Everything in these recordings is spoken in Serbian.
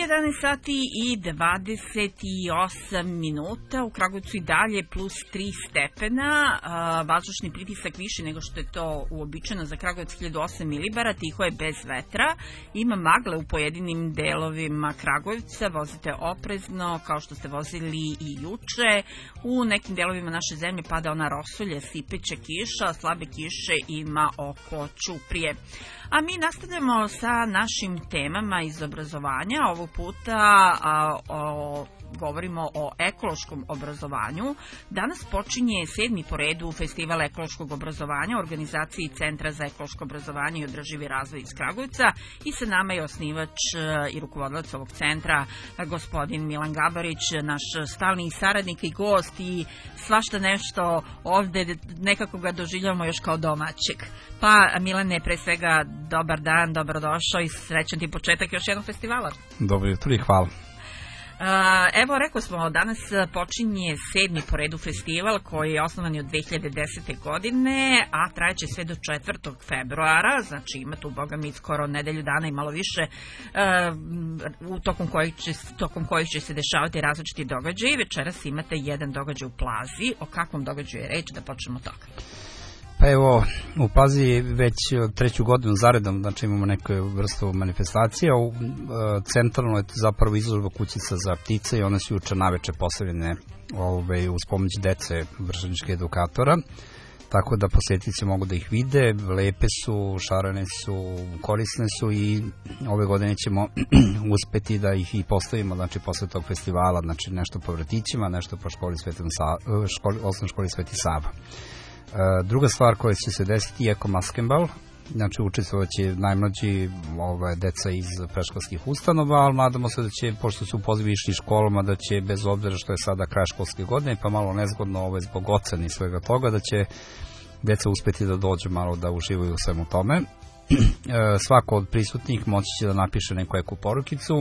11 sati i 28 minuta, u Kragujevcu i dalje plus 3 stepena, vazdušni pritisak više nego što je to uobičajeno za Kragujevac 1008 milibara, tiho je bez vetra, ima magle u pojedinim delovima Kragujevca, vozite oprezno kao što ste vozili i juče, u nekim delovima naše zemlje pada ona rosulja, sipeće kiša, slabe kiše ima oko Ćuprije. A mi nastavljamo sa našim temama iz obrazovanja. Ovog puta govorimo o ekološkom obrazovanju. Danas počinje 7. po redu Festival ekološkog obrazovanja u organizaciji Centra za ekološko obrazovanje i održivi razvoj iz Kragujevca i sa nama je osnivač i rukovodilac ovog centra, gospodin Milan Gabarić, naš stalni saradnik i gost i svašta nešto ovde, nekako ga doživljavamo još kao domaćeg. Pa Milane, pre svega dobar dan, dobrodošao i srećan ti početak još jednog festivala. Dobro jutro i hvala. Evo, rekao smo, danas počinje 7. po redu festival koji je osnovan od 2010. godine, a trajeće sve do 4. februara, znači ima tu, boga mi, skoro nedelju dana i malo više, tokom kojih će se dešavati različiti događaji. Večeras imate jedan događaj u Plazi. O kakvom događaju je reč, da počnemo od toga? Pa evo, u Plazi već 3. godinu zaredom, znači imamo neku vrstu manifestacija. Centralno je zapravo izložba kućica za ptice i one su juče naveče postavljene uz pomoć dece vršničkih edukatora. Tako da posetici mogu da ih vide, lepe su, šarene su, korisne su i ove godine ćemo uspeti da ih i postavimo, znači posle tog festivala, znači nešto po vrtićima, nešto po osnovnoj školi Sveti Sava. Druga stvar koja će se desiti je Eko Maskenbal, znači učestvovat će najmlađi deca iz predškolskih ustanova, ali nadamo se da će, pošto su u pozivu išli školama, da će bez obzira što je sada kraj školske godine, pa malo nezgodno zbog ocena i svega toga, da će deca uspeti da dođu malo da uživaju u svemu tome. Svako od prisutnih moći će da napiše neku eko porukicu.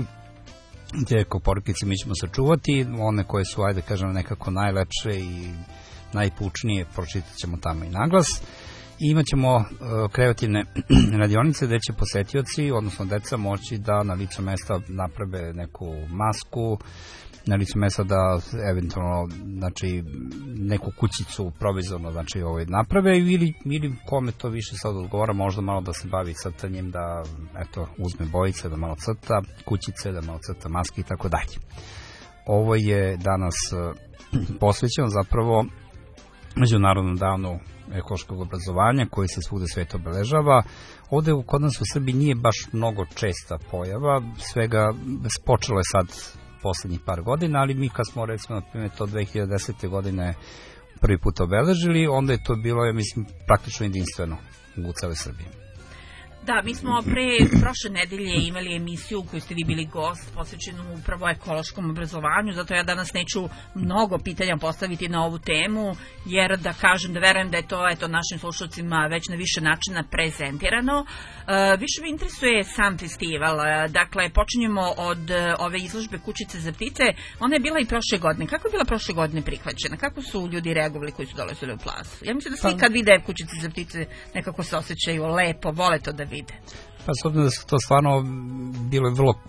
Te eko porukice mi ćemo sačuvati, one koje su, ajde kažem, nekako najlepše i najpučnije pročitat ćemo tamo i naglas. I imat ćemo kreativne radionice gde će posetioci, odnosno deca, moći da na licu mesta naprave neku masku, na licu mesta da eventualno, znači, neku kućicu provizorno, znači, naprave ili kome to više sad odgovara, možda malo da se bavi crtanjem, da eto uzme bojice, da malo crta kućice, da malo crta maske i tako dalje. Ovo je danas posvećeno zapravo Međunarodnom danu ekološkog obrazovanja koji se svugde svet obeležava. Ovde kod nas u Srbiji nije baš mnogo česta pojava, svega počelo je sad poslednjih par godina, ali mi kad smo recimo na primjer to 2010. godine prvi put obeležili, onda je to bilo, ja mislim, praktično jedinstveno u celoj Srbiji. Da, mi smo prošle nedelje imali emisiju u kojoj ste vi bili gost, posvećenu upravo ekološkom obrazovanju, zato ja danas neću mnogo pitanja postaviti na ovu temu, jer da kažem, da verujem da je to našim slušalcima već na više načina prezentirano. Više me interesuje sam festival, dakle počinjemo od ove izložbe Kućice za ptice, ona je bila i prošle godine. Kako je bila prošle godine prihvaćena? Kako su ljudi reagovali koji su dolazili u Plazu? Ja mislim da svi kad vide Kućice za ptice nekako se osjećaju lepo, vole to da vide. Pa s obzirom da su to stvarno bile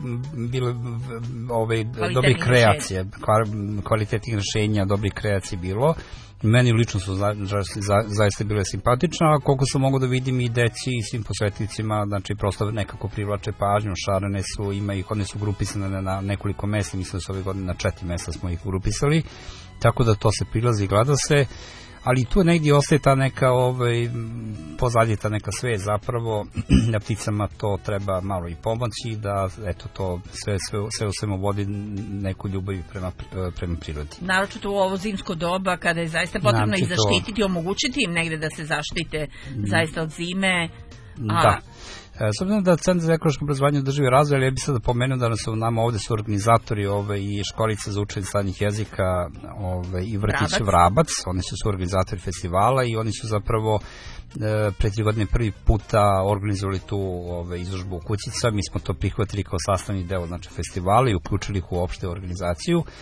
dobri kreacije, kvalitetnih rešenja, dobri kreacije bilo. Meni lično su zaista bile simpatične, a koliko sam mogu da vidim i deci i svim posvetnicima, znači prosto nekako privlače pažnju, šarene su, ima ih, one su grupisane na nekoliko mesta, mislim da su ove godine na 4 mesta smo ih grupisali, tako da to se prilazi i gleda se. Ali tu negdje ostaje ta neka pozadnje ta neka sve zapravo da pticama to treba malo i pomoći, da eto to sve u svemu vodi neku ljubav prema prirodi. Naročito u ovo zimsko doba kada je zaista potrebno i zaštititi, omogućiti im negde da se zaštite zaista od zime. Da. S obzirom da Centar za ekološko obrazovanje i održivi razvoj, ja bih sada pomenuo da su nama ovde su organizatori i školice za učenje stranih jezika i vrtić Vrabac, oni su organizatori festivala i oni su zapravo pre 3 godine prvi puta organizovali tu izložbu kućica. Mi smo to prihvatili kao sastavni deo, znači, festivala i uključili ih u opšte organizaciju.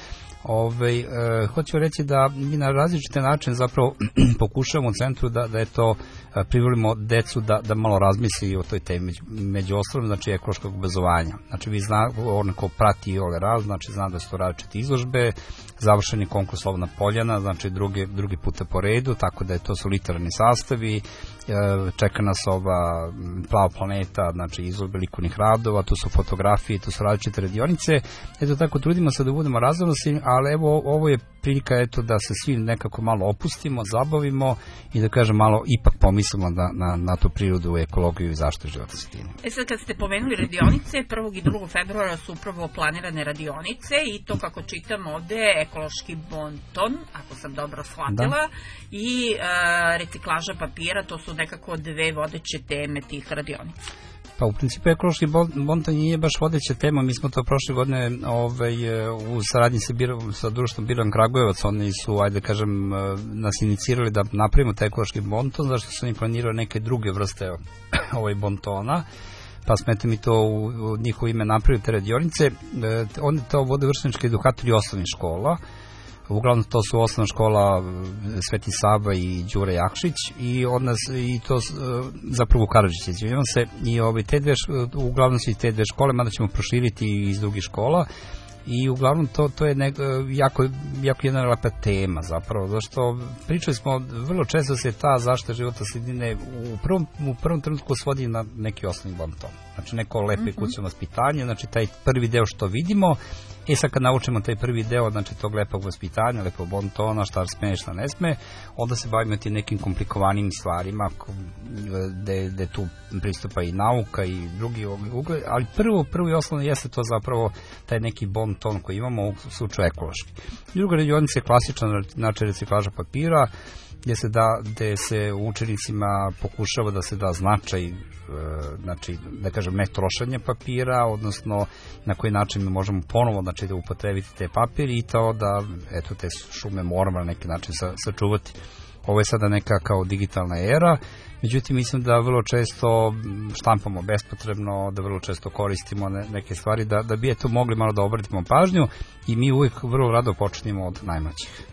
Hoću reći da mi na različite načine zapravo pokušavamo u centru da je to privolimo decu da malo razmisli o toj temi, među ostalim, znači ekološkog obrazovanja. Znači vi zna, onako prati ove raz, znači zna da su to različite izložbe, završeni konkurs Slobodna Poljana, znači drugi puta po redu, tako da je to su literarni sastavi, čeka nas ova Plava planeta, znači izložbe likovnih radova, tu su fotografije, tu su različite radionice, eto tako trudimo se da budemo raznovrsni, ali evo ovo je prilika da se svi nekako malo opustimo, zabavimo i da kažem malo ipak pomislimo na tu prirodu, ekologiju i zaštitu životne sredine. Sad kad ste pomenuli radionice, 1. i 2. februara su upravo planirane radionice i to kako čitam ovde ekološki bonton, ako sam dobro shvatila, i reciklaža papira, to su nekako dve vodeće teme tih radionica. Pa u principu ekološki bonton nije baš vodeća tema, mi smo to prošle godine u saradnji sa društvom Biran Kragujevac, oni su, ajde kažem, nas inicirali da napravimo taj ekološki bonton, zašto su oni planirali neke druge vrste bontona, pa smo mi to u njihovo ime napravili te radionice. Oni to vode vršnjački edukatori osnovnih škola, uglavnom to su osnovna škola Sveti Sava i Đure Jakšić i to zapravo u Karadžiću, izvinjavam se, i uglavnom su i te dve škole, mada ćemo proširiti iz drugih škola. I uglavnom to je jako jedna lepa tema zapravo, zašto pričali smo vrlo često se ta zaštita životne sredine u prvom trenutku svodi na neki osnovni bonton. Znači neko lepo i kućno vaspitanje, znači taj prvi deo što vidimo, sad kad naučimo taj prvi deo, znači tog lepog vaspitanja, lepog bontona, šta sme, šta ne sme, onda se bavimo tim nekim komplikovanim stvarima gde tu pristupa i nauka i drugi ugled, ali prvo i osnovno jeste to zapravo taj neki bonton koji imamo u slučaju ekološki. Druga radionica je klasična, znači reciklaža papira, gde se učenicima pokušava da se da značaj, znači da kažem ne trošenje papira, odnosno na koji način mi možemo ponovo da upotrebiti te papiri i to da te šume moramo na neki način sačuvati. Ovo je sada neka kao digitalna era, međutim mislim da vrlo često štampamo bespotrebno, da vrlo često koristimo neke stvari, da bi mogli malo da obratimo pažnju i mi uvijek vrlo rado počnemo od najmlađih.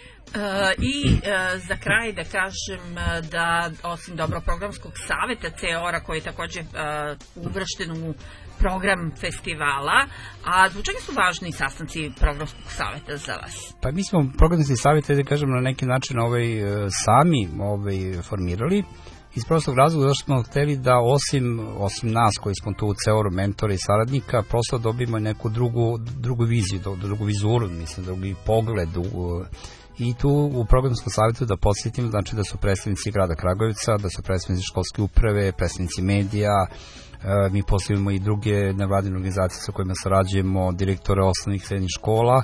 Za kraj da kažem da osim dobro programskog saveta CEOR-a koji je također uvršten u program festivala, a zbog čega su važni sastanci programskog saveta za vas? Pa mi smo programski savjet, da kažem, na neki način sami formirali iz prostog razloga zašto smo hteli da osim nas koji smo tu u CEOR-u mentora i saradnika, prosto dobimo neku drugu viziju, drugu vizuru, mislim, drugi pogled i tu u programskom savjetu da podsjetim, znači da su predstavnici grada Kragujevca, da su predstavnici školske uprave, predstavnici medija, mi postavimo i druge nevladine organizacije sa kojima sarađujemo, direktore osnovnih srednjih škola,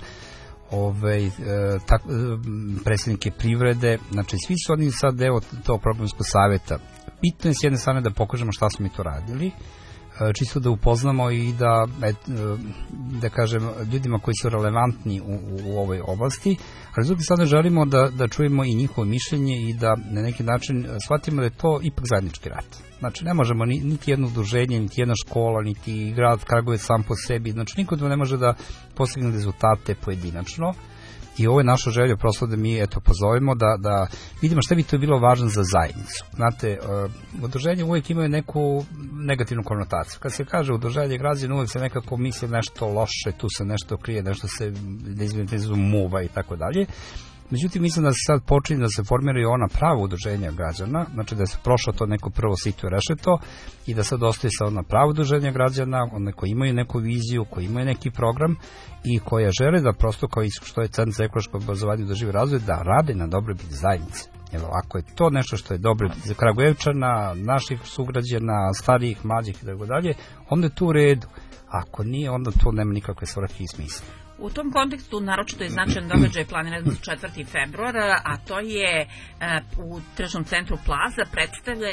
predstavnike privrede, znači svi su oni sad deo tog programskog savjeta. Bitno je s jedne strane da pokažemo šta smo mi to radili, čisto da upoznamo i da kažem ljudima koji su relevantni u ovoj oblasti, ali s druge strane želimo da čujemo i njihovo mišljenje i da na neki način shvatimo da je to ipak zajednički rad. Znači ne možemo niti jedno udruženje, niti jedna škola, niti grad Kragujevac sam po sebi, znači niko ne može da postigne rezultate pojedinačno. I ovo je naša želja prosto da mi pozovemo da vidimo šta bi to bilo važno za zajednicu. Znate, udruženje uvijek imaju neku negativnu konotaciju. Kad se kaže udruženje građana, uvijek se nekako misli nešto loše, tu se nešto krije, nešto se muva i tako dalje. Međutim, mislim da se sad počinje da se formiraju ona prava udruženja građana, znači da se prošlo to neko prvo sito i rešeto i da sad ostaje sa ona prava udruženja građana, one koji imaju neku viziju, koji imaju neki program i koja žele da prosto kao što je Centar za ekološko obrazovanje i održivi razvoj, da rade na dobrobit zajednice. Jer ako je to nešto što je dobrobit za Kragujevčana, naših sugrađana, starijih, mlađih i tako dalje, onda je to u redu. Ako nije, onda to nema nikakve svrhe i smisla. U tom kontekstu naročito je značajan događaj planiran za 4. februara, a to je u tržnom centru Plaza predstavljanje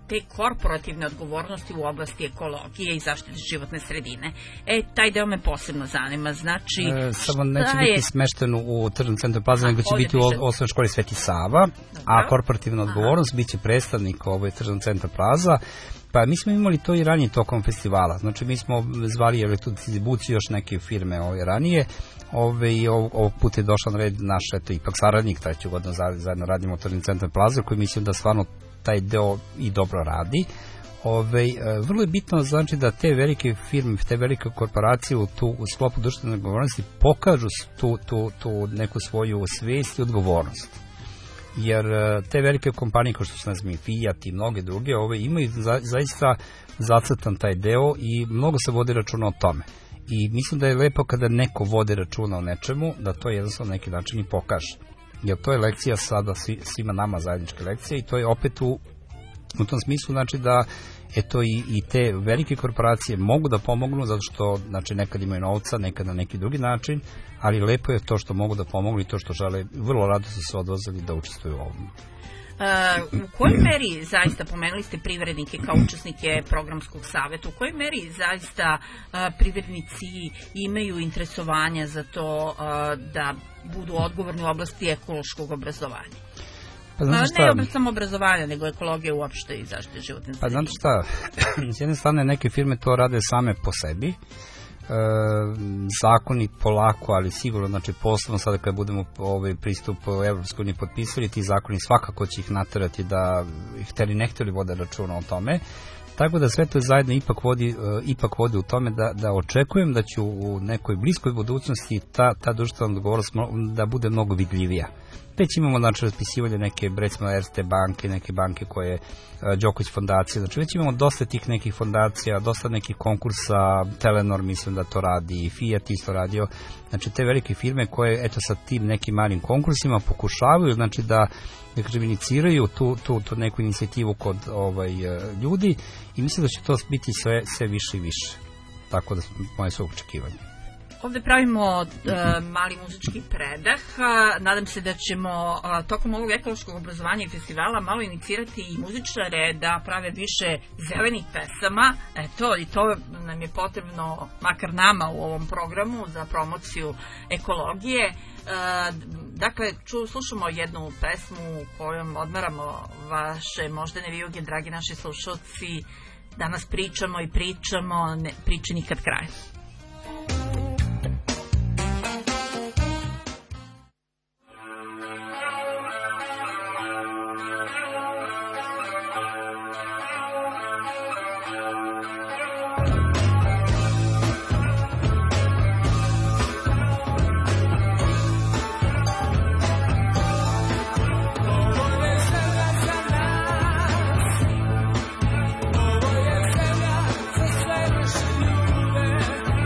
te korporativne odgovornosti u oblasti ekologije i zaštite životne sredine. Taj deo me posebno zanima. Znači, samo neće biti smešteno u Tržnom centru Plaza, nego će biti u osnovnoj školi Sveti Sava, a korporativna odgovornost biće predstavnik Tržnog centra Plaza. Pa mi smo imali to i ranije tokom festivala. Znači mi smo zvali elektrodistribuciju još neke firme ranije. I ovog puta je došao na red naš ipak saradnik, 3. godinu zajedno radimo u Tržnom centru Plaza, koji mislim da stvarno taj deo i dobro radi. Vrlo je bitno znači da te velike firme, te velike korporacije u sklopu društvene odgovornosti pokažu tu neku svoju svest i odgovornost. Jer te velike kompanije kao što su nazvani Fiat i mnoge druge imaju zaista zacrtan taj deo i mnogo se vodi računa o tome. I mislim da je lepo kada neko vodi računa o nečemu, da to jednostavno neki način i pokaže. Jer to je lekcija sada svima nama, zajednička lekcija, i to je opet u tom smislu znači da i te velike korporacije mogu da pomognu, zato što znači, nekad imaju novca, nekad na neki drugi način, ali lepo je to što mogu da pomognu i to što žele, vrlo rado su se odvozili da učestvuju u ovom. U kojoj meri, zaista pomenuli ste privrednike kao učesnike programskog saveta, u kojoj meri zaista privrednici imaju interesovanja za to da budu odgovorni u oblasti ekološkog obrazovanja? Ne samo obrazovanja, nego ekologije uopšte i zaštite životne sredine. Pa znate šta, s jedne strane neke firme to rade same po sebi, zakoni polako, ali sigurno, znači posebno sada kad budemo pristup u Evropskoj uniji potpisali, ti zakoni svakako će ih naterati da hteli ne hteli vode računa o tome. Tako da sve to zajedno ipak vodi u tome da očekujem da će u nekoj bliskoj budućnosti ta društvena odgovornost da bude mnogo vidljivija. Već imamo znači raspisivanje neke, recimo Erste banke, neke banke koje Đoković fondacije, znači već imamo dosta tih nekih fondacija, dosta nekih konkursa, Telenor mislim da to radi, Fiat isto radio, znači te velike firme koje sa tim nekim malim konkursima pokušavaju znači da iniciraju tu neku inicijativu kod ljudi i mislim da će to biti sve više i više. Tako da moje su očekivanje. Ovde pravimo mali muzički predah. Nadam se da ćemo tokom ovog ekološkog obrazovanja i festivala malo inicirati i muzičare da prave više zelenih pesama. I to nam je potrebno, makar nama u ovom programu, za promociju ekologije. Dakle, slušamo jednu pesmu kojom odmaramo vaše moždane vijuge, dragi naši slušalci. Danas pričamo i pričamo, priče nikad kraja. Ljude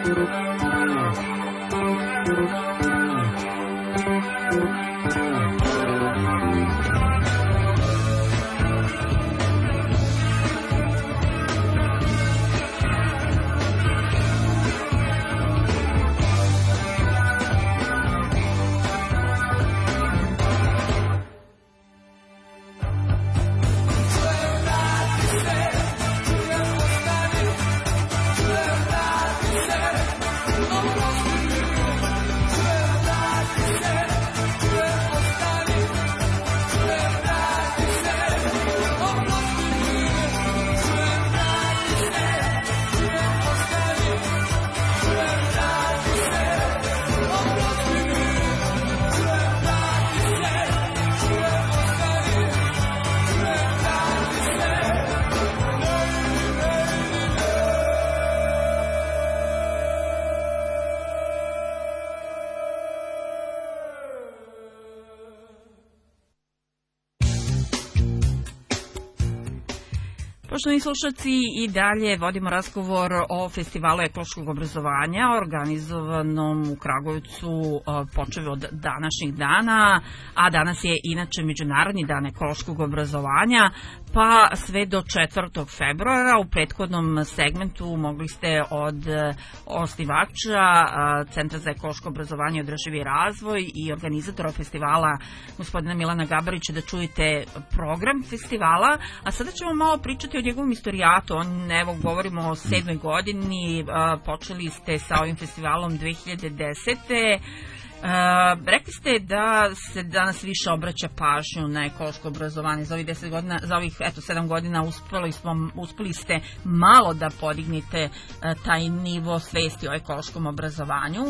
Poštovani slušalci, i dalje vodimo razgovor o festivalu ekološkog obrazovanja organizovanom u Kragujevcu počev od današnjih dana, a danas je inače Međunarodni dan ekološkog obrazovanja, pa sve do 4. februara. U prethodnom segmentu mogli ste od osnivača Centra za ekološko obrazovanje i održivi razvoj i organizatora festivala, gospodina Milana Gabarića, da čujete program festivala, a sada ćemo malo pričati o njegovom istorijatu. Evo, govorimo o 7. godini, počeli ste sa ovim festivalom 2010. Rekli ste da se danas više obraća pažnju na ekološko obrazovanje. Za ovih 10 godina, za ovih 7 godina uspeli ste malo da podignete taj nivo svesti o ekološkom obrazovanju.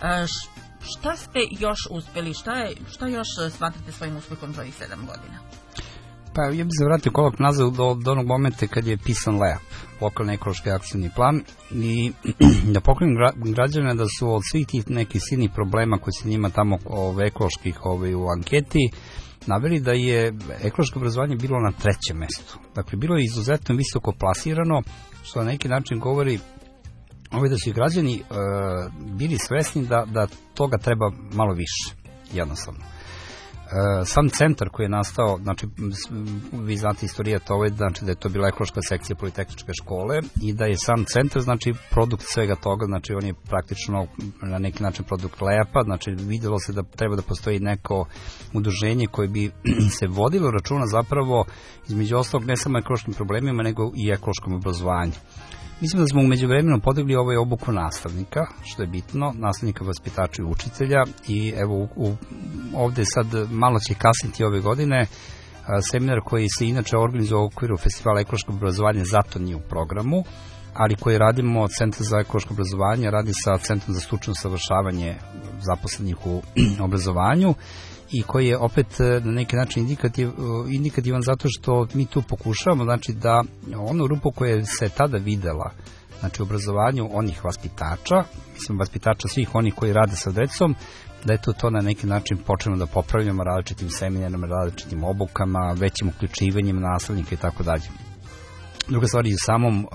Šta ste još uspeli? Šta još smatrate svojim uspehom za ovih 7 godina? Pa ja bih se vratio korak nazad do onog momenta kad je pisan LEAP, lokalni ekološki akcioni plan, i da pokrenem građane da su od svih tih nekih silnih problema koji se njima tamo ekoloških u anketi naveli da je ekološko obrazovanje bilo na 3. mestu. Dakle, bilo je izuzetno visoko plasirano, što na neki način govori da su i građani bili svesni da toga treba malo više, jednostavno. Sam centar koji je nastao, znači vi znate istorijat znači da je to bila ekološka sekcija Politehničke škole i da je sam centar, znači produkt svega toga, znači on je praktično na neki način produkt LEAP-a, znači videlo se da treba da postoji neko udruženje koje bi se vodilo računa zapravo između ostalog ne samo ekološkim problemima nego i ekološkom obrazovanju. Mislim da smo umeđu vremenu podigli obuku nastavnika, što je bitno, nastavnika, vaspitača i učitelja, i evo ovde sad malo će kasniti ove godine seminar koji se inače organizuje u okviru festivala ekološkog obrazovanja, zato nije u programu, ali koji radimo od Centra za ekološko obrazovanje, radi sa Centrom za stručno usavršavanje zaposlenih u obrazovanju, i koji je opet na neki način indikativan zato što mi tu pokušavamo, znači da onu rupu koja se tada videla, znači u obrazovanju onih vaspitača, mislim vaspitača svih onih koji rade sa decom, da je to na neki način počnemo da popravljamo različitim seminarima, različitim obukama, većim uključivanjem nastavnika i tako dalje. Druga stvar je u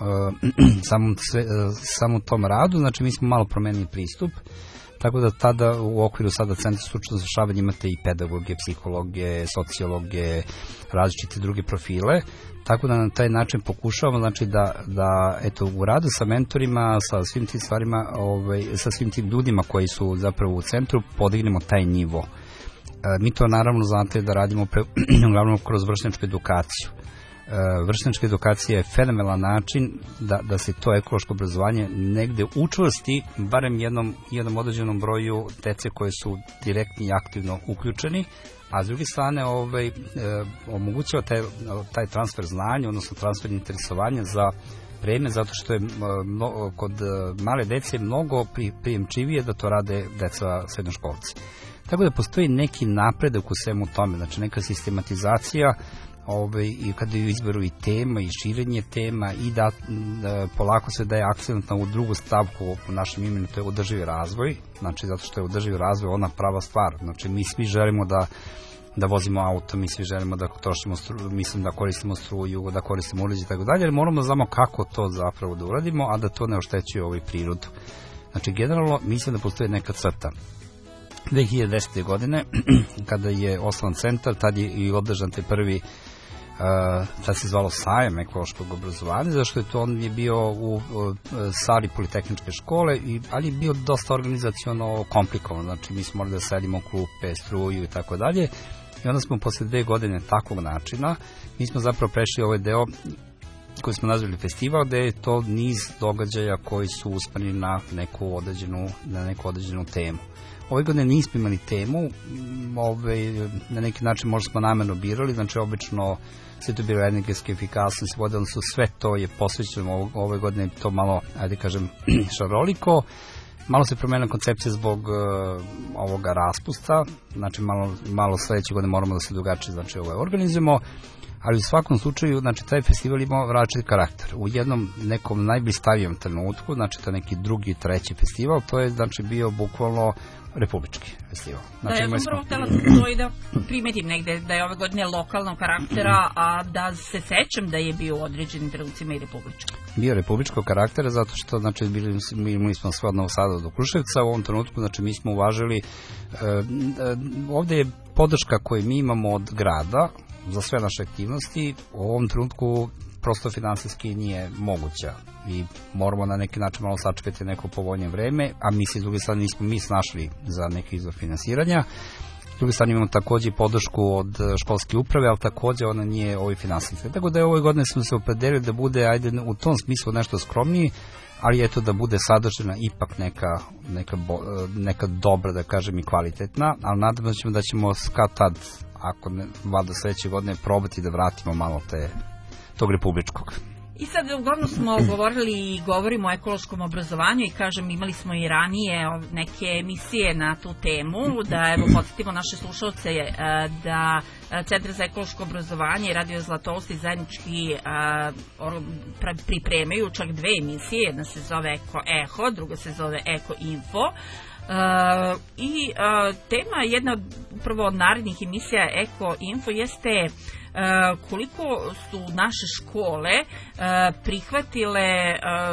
samom tom radu, znači mi smo malo promenili pristup, tako da tada u okviru sada Centra stručnog usavršavanja imate i pedagoge, psihologe, sociologe, različite druge profile, tako da na taj način pokušavamo, znači da eto u radu sa mentorima, sa svim tim stvarima, sa svim tim ljudima koji su zapravo u centru, podignemo taj nivo. Mi to naravno znate da radimo uglavnom kroz vršnjačku edukaciju. Vršnjačka edukacija je fenomenalan način da se to ekološko obrazovanje negde učvrsti barem jednom određenom broju dece koje su direktno i aktivno uključeni, a s druge strane omogućava taj transfer znanja, odnosno transfer interesovanja za vreme, zato što je kod male dece mnogo prijemčivije da to rade deca srednjoškolci. Tako da postoji neki napredak u svemu tome, znači neka sistematizacija i kada ju izberu i tema i širenje tema i da polako se daje akcent na ovu drugu stavku u našem imenu, to je održivi razvoj, znači zato što je održivi razvoj ona prava stvar, znači mi svi želimo da vozimo auto, mi svi želimo da trošimo mislim da koristimo struju, da koristimo uređaj i tako dalje, jer moramo da znamo kako to zapravo da uradimo, a da to ne oštećuje prirodu. Znači, generalno, mislim da postoji neka crta. 2010. godine, kada je osnovan centar, tad je i održan te prvi, tad se zvalo sajam ekološkog obrazovanja, zašto je to on je bio u sali Politehničke škole, ali je bio dosta organizaciono komplikovan, znači mi smo morali da sedimo klupe, struju i tako dalje, i onda smo posle 2 godine takvog načina, mi smo zapravo prešli ovaj deo koji smo nazvali festival, gde je to niz događaja koji su usmjereni na neku određenu temu. Ove godine nismo imali temu, na neki način možda smo namerno birali, znači obično sve to bilo energetske efikasnosti, odnosno sve to je posvećeno ove godine, to malo, ajde kažem, šaroliko. Malo se promenila koncepcija zbog ovoga raspusta, znači malo sledeće godine moramo da se drugačije organizujemo, ali u svakom slučaju, znači taj festival ima različit karakter. U jednom nekom najblistavijem trenutku, znači to je neki drugi, treći festival, to je znači bio bukvalno republički festival. Znači, da, ja sam prvo htjela to i da primetim negde da je ove godine lokalnog karaktera, a da se sećam da je bio u određenim trenucima i republički. Bio republičkog karaktera zato što znači, mi smo sve od Novog Sada do Kruševca, u ovom trenutku znači, mi smo uvažili, ovde je podrška koju mi imamo od grada za sve naše aktivnosti, u ovom trenutku prosto finansijski nije moguća i moramo na neki način malo sačekati neko povoljnije vreme, a mi se s druge strane nismo mi snašli za neki izvor finansiranja. S druge strane imamo takođe podršku od školske uprave, ali takođe ona nije finansijska. Tako da je ove godine smo se opredelili da bude, ajde, u tom smislu nešto skromniji, ali eto da bude sadržana ipak neka dobra, da kažem, i kvalitetna, ali nadamo se da ćemo kad tad, ako ne, valjda sledeće godine, probati da vratimo malo tog republičkog. I sad uglavnom smo govorili i govorimo o ekološkom obrazovanju i kažem imali smo i ranije neke emisije na tu temu, da evo podsjetimo naše slušalce da Centar za ekološko obrazovanje i Radio Zlatousti zajednički pripremaju čak 2 emisije, jedna se zove Eko Eho, druga se zove Eko Info. I tema jedna upravo od narednih emisija Eko Info jeste koliko su naše škole prihvatile,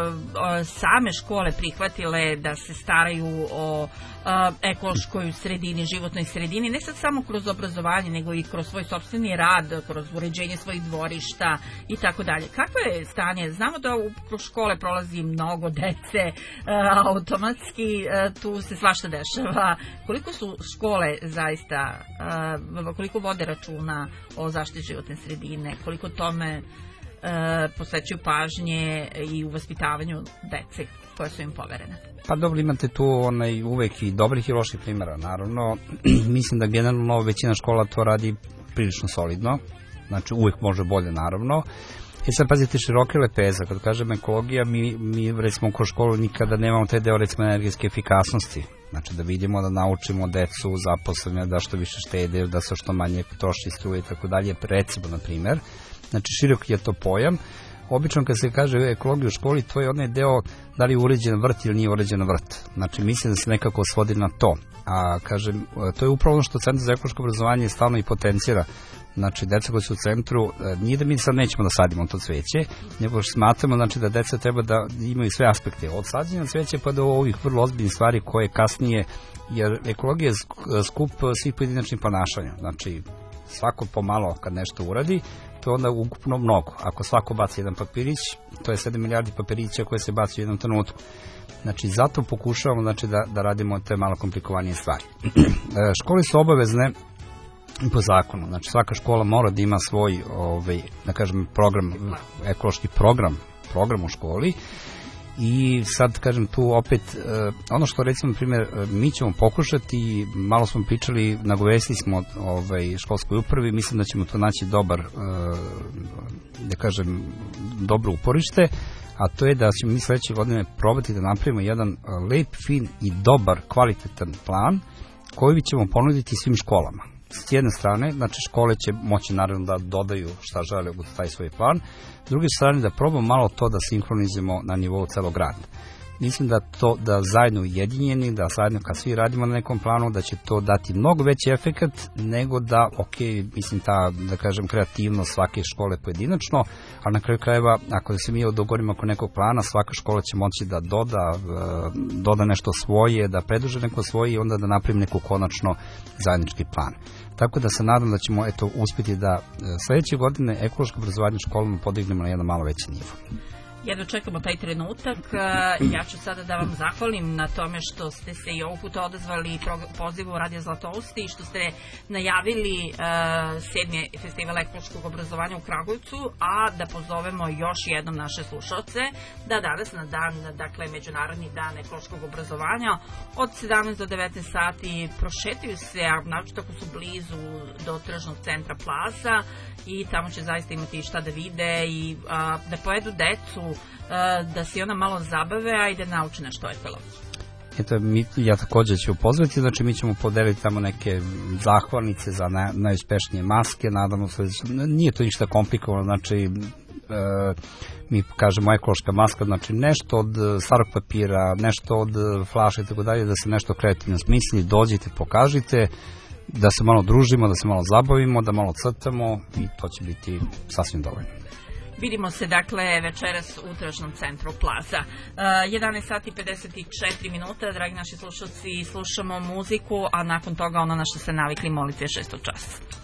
same škole prihvatile da se staraju o ekološkoj sredini, životnoj sredini, ne sad samo kroz obrazovanje, nego i kroz svoj sopstveni rad, kroz uređenje svojih dvorišta i tako dalje. Kakvo je stanje? Znamo da u škole prolazi mnogo dece, automatski tu se svašta dešava. Koliko su škole zaista, koliko vode računa o zaštiti životne sredine, koliko tome posvećuju pažnje i u vaspitavanju dece koje su im poverene? Pa dobro, imate tu uvek i dobrih i loših primjera, naravno. Mislim da generalno većina škola to radi prilično solidno, znači uvek može bolje, naravno. Sad pazite široke lepeza, kad kažem ekologija, mi recimo kroz školu nikada nemamo taj deo recimo energetske efikasnosti, znači da vidimo, da naučimo decu, zaposlene, da što više štede, da se što manje troši struje i tako dalje, recimo na primer, znači širok je to pojam. Obično kad se kaže ekologija u školi, to je onaj deo da li je uređen vrt ili nije uređen vrt. Znači mislim da se nekako svodi na to. A kažem, to je upravo ono što Centar za ekološko obrazovanje stalno i potencira. Znači, deca koji su u centru, nije da mi sad nećemo da sadimo to cveće, nego smatramo znači, da deca treba da imaju sve aspekte, od sađenja cveća pa do ovih vrlo ozbiljnih stvari koje kasnije, jer ekologija je skup svih pojedinačnih ponašanja. Znači, svako pomalo kad nešto uradi, to je onda ukupno mnogo. Ako svako baci jedan papirić, to je 7 milijardi papirića koje se baci u jednom trenutku. Znači, zato pokušavamo znači, da radimo te malo komplikovanije stvari. Škole su obavezne po zakonu. Znači, svaka škola mora da ima svoj, da kažem, ekološki program u školi. I sad, kažem, tu opet, ono što recimo, na primjer, mi ćemo pokušati, malo smo pričali, nagovestili smo školskoj upravi, mislim da ćemo to naći dobar, da kažem, dobro uporište, a to je da ćemo mi sledeće godine probati da napravimo jedan lep, fin i dobar, kvalitetan plan koji ćemo ponuditi svim školama. S jedne strane, znači škole će moći naravno da dodaju šta žele u taj svoj plan, s druge strane da probamo malo to da sinhronizujemo na nivou celog grada. mislim da zajedno ujedinjeni, da zajedno kad svi radimo na nekom planu, da će to dati mnogo veći efekat nego da, mislim ta, da kažem, kreativnost svake škole pojedinačno, ali na kraju krajeva, ako se mi dogovorimo oko nekog plana, svaka škola će moći da doda nešto svoje, da predlože neko svoje i onda da napravi neko konačno zajednički plan. Tako da se nadam da ćemo uspjeti da sledeće godine ekološko obrazovanje školama podignemo na jedan malo veći nivo. Jedno čekamo taj trenutak. Ja ću sada da vam zahvalim na tome što ste se i ovog puta odazvali pozivu Radio Zlatousti i što ste najavili 7. festival ekološkog obrazovanja u Kragujevcu, a da pozovemo još jednom naše slušalce da danas na dan, dakle Međunarodni dan ekološkog obrazovanja od 17 do 19 sati prošetaju se, a naročito ako su blizu do tržnog centra Plaza, i tamo će zaista imati šta da vide i da pojedu decu, da se ona malo zabave, a i da nauče nešto ekologiju. Ja također ću pozvati, znači mi ćemo podeliti tamo neke zahvalnice za najuspešnije maske, nadamo se, nije to ništa komplikovano, znači mi kažemo ekološka maska, znači nešto od starog papira, nešto od flaša i tako dalje, da se nešto kreativno smisli, dođite, pokažite, da se malo družimo, da se malo zabavimo, da malo crtamo i to će biti sasvim dovoljno. Vidimo se dakle večeras u tržnom centru Plaza. 11 sati 54 minuta, dragi naši slušalci, slušamo muziku, a nakon toga ono na što ste navikli, molitve 6. časa.